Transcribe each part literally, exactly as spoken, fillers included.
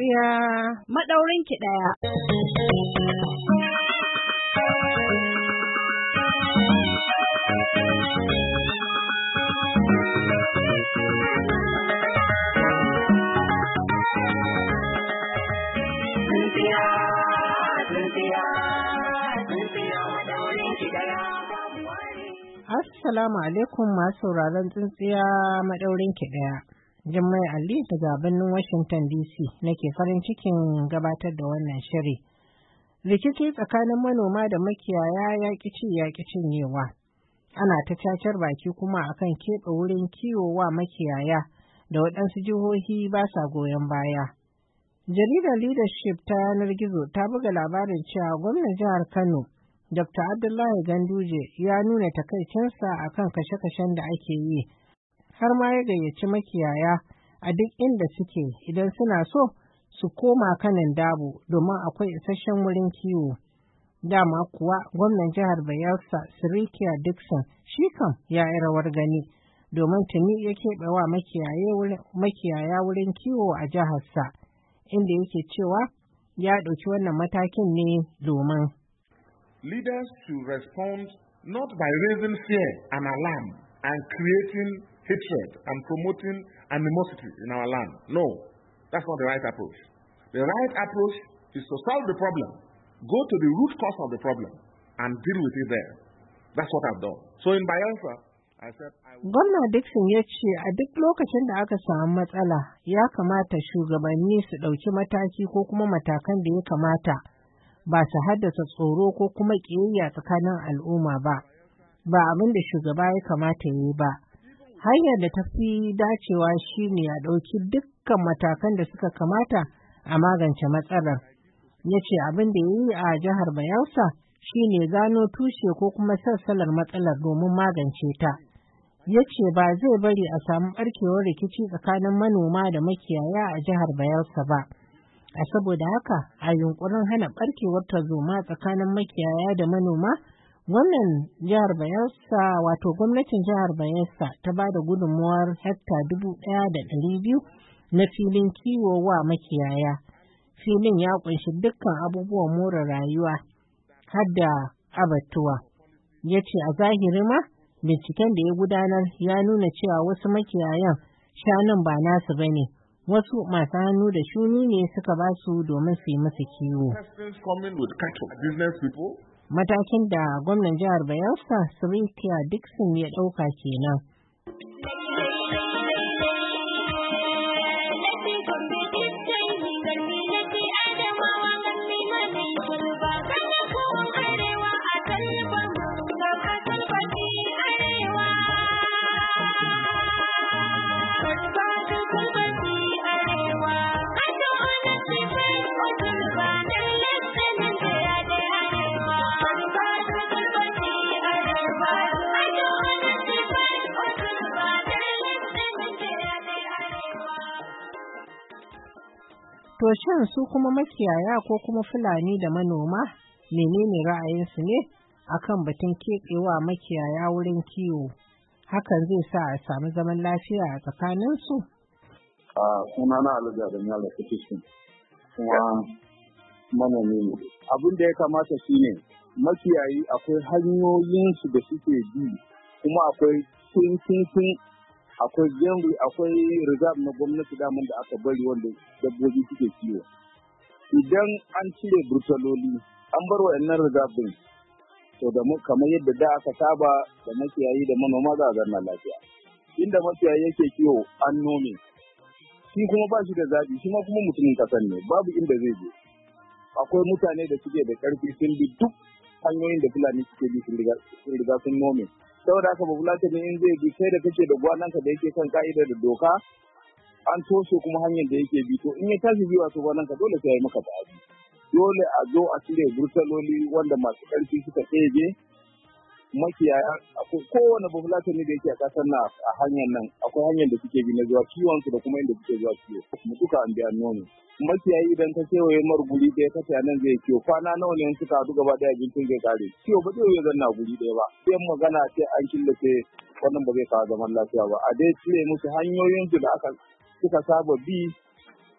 Tsintsiya maɗaurinki ɗaya. Tsintsiya, tsintsiya, tsintsiya maɗaurinki ɗaya. Assalamu alaikum masu sauraron Tsintsiya maɗaurinki ɗaya. Jummai Ali daga birnin Washington D C nake farin cikin gabatar da wannan shiri. Rikici tsakanin manoma da makiyaya ya ci ya cinyewa. Ana ta cacar baki kuma akan keɓe wurin kiwo wa makiyaya da waɗansu jihohi ba sa goyon baya. Jaridar Leadership ta yanar gizo ta buga labarin cewa gwamnan jihar Kano, Doctor Abdullahi Ganduje ya nuna takaicinsa akan kashe-kashen da ake yi. Har ma ya gayyaci makiyaya a duk inda suke idan suna so su koma kanan dabo domin akwai isasshen wurin kiwo. Dama kuwa gwamnan jihar Bayelsa Sirikiya Dixon shi kam ya yi rawar gani domin tuni ya keɓe wa makiyaya wurin kiwo a jiharsa, inda yake cewa ya ɗauki wannan matakin ne domin. Leaders should respond not by raising fear and alarm and creating hatred and promoting animosity in our land. No, that's not the right approach. The right approach is to solve the problem, go to the root cause of the problem, and deal with it there. That's what I've done. So in Bayelsa, I said... Gwamna Dixon ya ce a duk lokacin da aka samu matsala ya kamata shugabanni su ɗauki mataki ko kuma matakan da ya kamata ba su haddasa tsoro ko kuma ƙiyayya tsakanin al'umma ba, ba abin da shugaba ya kamata ya yi ba. Hanyar da ta fi dacewa shi ne a ɗauki dukkan matakan da suka kamata a magance matsalar. Ya ce abin da ya yi a jihar Bayelsa shi ne gano tushe ko kuma sassalar matsalar domin magance ta. Ya ce ba zai bari a samu ɓarkewar rikici tsakanin manoma da makiyaya a jihar Bayelsa ba. A saboda haka, a yunkurin hana ɓarkewar tarzoma tsakanin makiyaya da manoma, wannan jihar Bayelsa wato gwamnatin jihar Bayelsa ta ba da gudunmuwar hekta dubu ɗaya da ɗari biyu na filin kiwo wa makiyaya. Filin ya ƙunshi dukkan abubuwan more rayuwa har da abatuwa. Ya ce a zahiri ma binciken da ya gudanar ya nuna cewa wasu makiyayan shanun ba nasu ba ne, wasu masu hannu da shuni ne suka ba su domin su yi musu kiwo. Matakin da gwamnan jihar Bayelsa Sirikiya Dixon ya ɗauka kenan. To shin su kuma makiyaya ko kuma Fulani da manoma menene ra'ayinsu ne akan batun keɓewa makiyaya wurin kiwo? Hakan zai sa a samu zaman lafiya a tsakaninsu? A suna na Alhaji Adamu da Fitishin kuma manomi ne. Abin da ya kamata shi ne makiyayi akwai hanyoyinsu da suke bi kuma akwai sun akwai gembu akwai reserve na gwamnati daman da aka bari wanda dabbobi suke kiwo. Idan an cire burtaloli an bar wa'annan reserve din to da kamar yadda da aka saba da makiyayi da manoma za a zanna lafiya. Inda makiyayi yake kiwo an nome shi kuma ba shi da zaɓi shi ma kuma mutumin kasan ne babu inda zai je. Akwai mutane da suke da ƙarfi sun bi duk hanyoyin da Fulani suke bi sun riga sun nome. Saboda haka babulata ne in zai bi kai da kake da gwananka da yake kan ka'ida da doka an toshe kuma hanyar da yake bi to in ya tashi biyu wato gwananka dole sai ya yi maka ta'adi. Dole a zo a cire burtaloli wanda masu ƙarfi suka ɗebe makiyaya akwai kowane babulata ne da yake a ƙasar na a hanyar nan akwai hanyar da suke bi na zuwa kiwon su da kuma inda suke zuwa kiwo mu duka an biya nono. Makiyayi idan ka kewaye mar guri ɗaya kace nan zai kiwo kwana nawa ne suka haɗu gaba ɗaya abincin zai kare kiwo ba zai zanna guri ɗaya ba sai magana ce an killace wannan ba zai kawo zaman lafiya ba a dai cire musu hanyoyin su da aka suka saba bi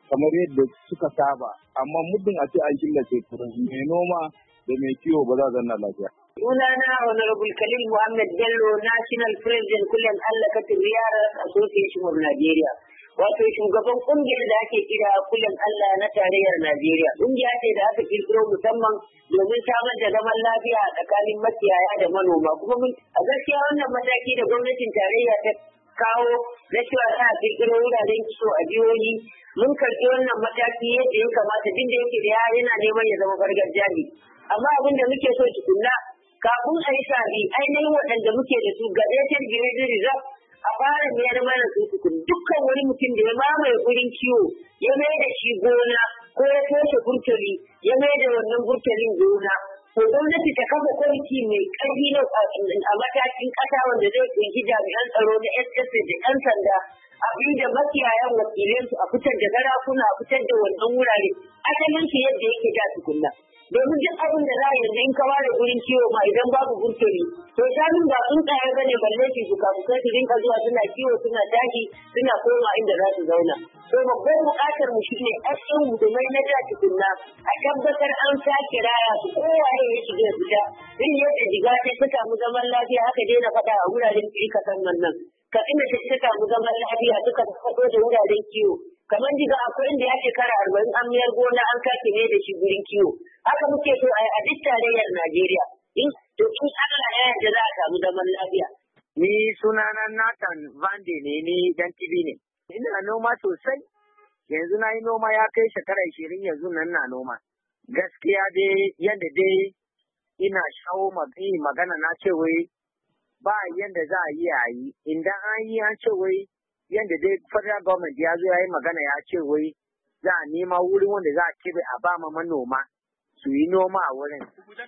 kamar yadda suka saba, amma muddin a ce an killace mai noma da mai kiwo ba za a zanna lafiya. Sunana Honorable Khalil Muhammad Bello, National President kullum Allah Katir Yaras Association of Nigeria. Wato shugaban kungiyar da ake kira kullum Allah na tarayyar Najeriya. Kungiya ce da aka kirkiro musamman domin samar da zaman lafiya a tsakanin makiyaya da manoma. Kuma a gaskiya wannan mataki da gwamnatin tarayya ta kawo na cewa za a kirkiro wuraren kiso a jihohi, mun karɓi wannan mataki yadda ya kamata, duk da yake da yana neman ya zama gargajiya ne. Amma abin da muke so tukunna kafin a yi sabi ainihin waɗanda muke da su gaɗetar gire reserve a fara mayar mana su tukun. Dukkan wani mutum da ya mamaye gurin kiwo ya mai da shi gona ko ya toshe burtali ya mai da wannan burtalin gona, to gwamnati ta kafa kwamiti mai ƙarfi a matakin ƙasa wanda zai kunshi jami'an tsaro na S S da ɗan sanda, abinda makiyayan wakilansu a fitar da garakuna a fitar da wannan wurare asalin su yadda yake da tukunna. Domin duk abin da za a yanzu in ka ware gurin kiwo ma idan babu burtali, to shanun ba tsuntsaye bane balle su suka fuka su rinka zuwa suna kiwo suna tashi suna koma inda za su zauna. To babban buƙatar mu shine aikin hudumai na da tukunna a tabbatar an sake raya su kowaye ya shiga fita. In yadda jiga ta ta samu zaman lafiya haka daina faɗa a wuraren kirka san nan. Ka ina ta samu zaman lafiya suka faɗo da wuraren kiwo. Kamar diga akwai inda ya shekara arba'in an miyar gona an sake ne da shi gurin kiwo. Haka muke so a yi a duk tarayyar Najeriya. In to in Allah ya yarda za a samu zaman lafiya. Ni sunana Nathan Vande ne, ni dan T V ne. Ina noma sosai. Yanzu na yi noma ya kai shekara ishirin yanzu nan na noma. Gaskiya dai yadda dai ina shawo magana na ce wai ba yadda za a yi a yi. Idan an yi an ce wai yadda dai federal government ya zo ya yi magana ya ce wai za a nema wurin wanda za a kebe a ba ma manoma su yi noma a wurin.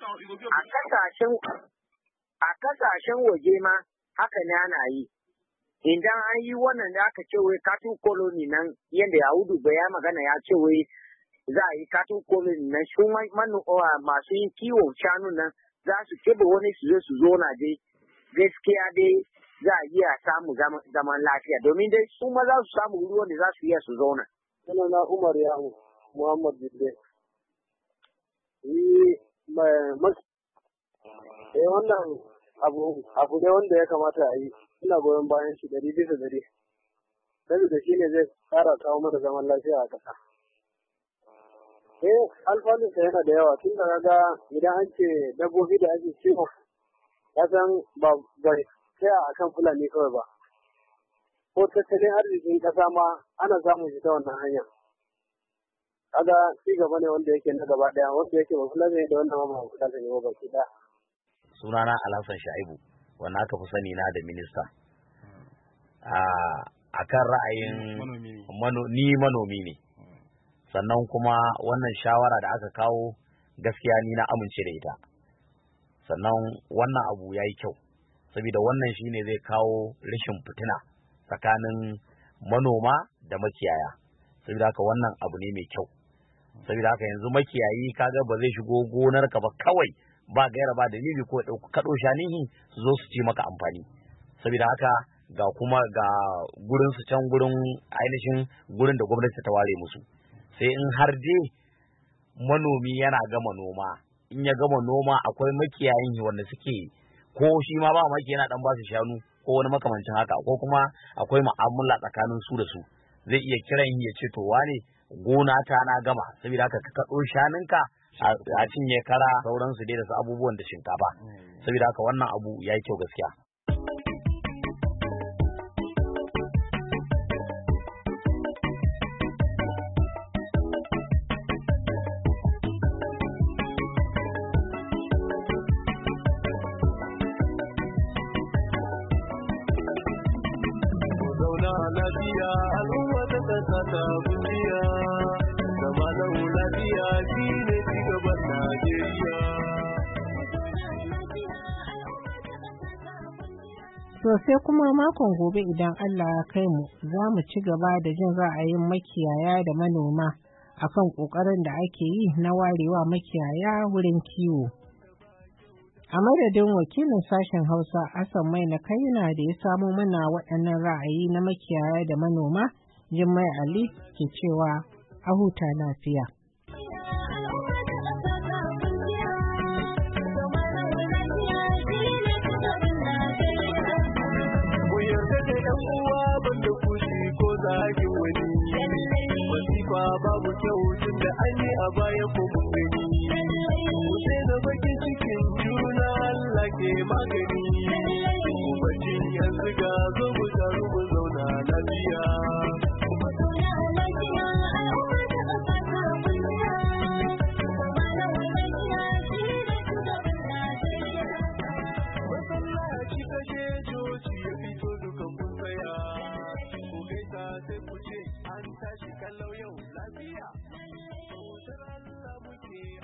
A kasashen a kasashen waje ma haka ne ana yi. Idan an yi wannan da aka ce wai cattle colony nan yadda Yahudu bai ya magana ya ce wai za a yi cattle colony nan shi masu yin kiwon shanu nan za su kebe wani su zo su zo na dai gaskiya dai za a iya samu zaman lafiya domin dai su ma za su samu ruwan da za su iya su zauna. Sunana Umar Yahu Muhammad Bidde. Ni mai eh wannan abu abu ne wanda ya kamata a yi, ina goyon bayan shi dari bisa dari. Saboda shi ne zai ƙara kawo mana zaman lafiya a ƙasa. Eh alfanunsa yana da yawa, tun da ga idan an ce dabbobi da ake ciwo ya san ba bai tsaya a kan Fulani kawai ba. Ko tattalin arzikin ƙasa ma ana samun shi ta wannan hanya. Kaga ci gaba ne wanda yake na gaba ɗaya, wanda yake ba Fulani da wannan ma ba Fulani ne ba ki da. Sunana Alhassan Sha'ibu, wanda aka fi sani na da minista. A kan ra'ayin ni manomi ne. Sannan kuma wannan shawara da aka kawo gaskiya ni na amince da ita. Sannan wannan abu ya yi kyau. Saboda wannan shine zai kawo rashin fitina tsakanin manoma da makiyaya. Saboda haka wannan abu ne mai kyau. Saboda haka yanzu makiyayi kaga ba zai shigo gonar ka ba kawai ba gaira ba dalili ko kaɗo shanihi su zo su ci maka amfani. Saboda haka ga kuma ga gurin su can gurin ainihin gurin da gwamnati ta ware musu. Sai in har dai manomi yana gama noma, in ya gama noma akwai makiyayin wanda suke ko shi ma ba maki yana dan ba su shanu ko wani makamancin haka, ko kuma akwai mu'amala tsakanin su da su, zai iya kiran ya ce to wane gona ta na gama, saboda haka ka kaɗo shanunka a cinye kara sauransu dai da su abubuwan da shinkafa. Saboda haka wannan abu ya yi kyau gaskiya. lafiya al'umma ta kasa ta kungiya zama lau lafiya shi ne cigaban Najeriya. To sai kuma makon gobe idan Allah ya kai mu za mu ci gaba da jin ra'ayin makiyaya da manoma akan ƙoƙarin da ake yi na warewa makiyaya wurin kiwo. A madadin wakilin sashen Hausa Hassan Mai na Kaina da ya samo mana waɗannan ra'ayi na makiyaya da manoma, Jummai Ali ke cewa a huta lafiya. Zagin wani wasifa babu kyau tun da an yi a baya ko mun gani sai da bakin cikin juna Allah ke magani kuma yanzu ga zo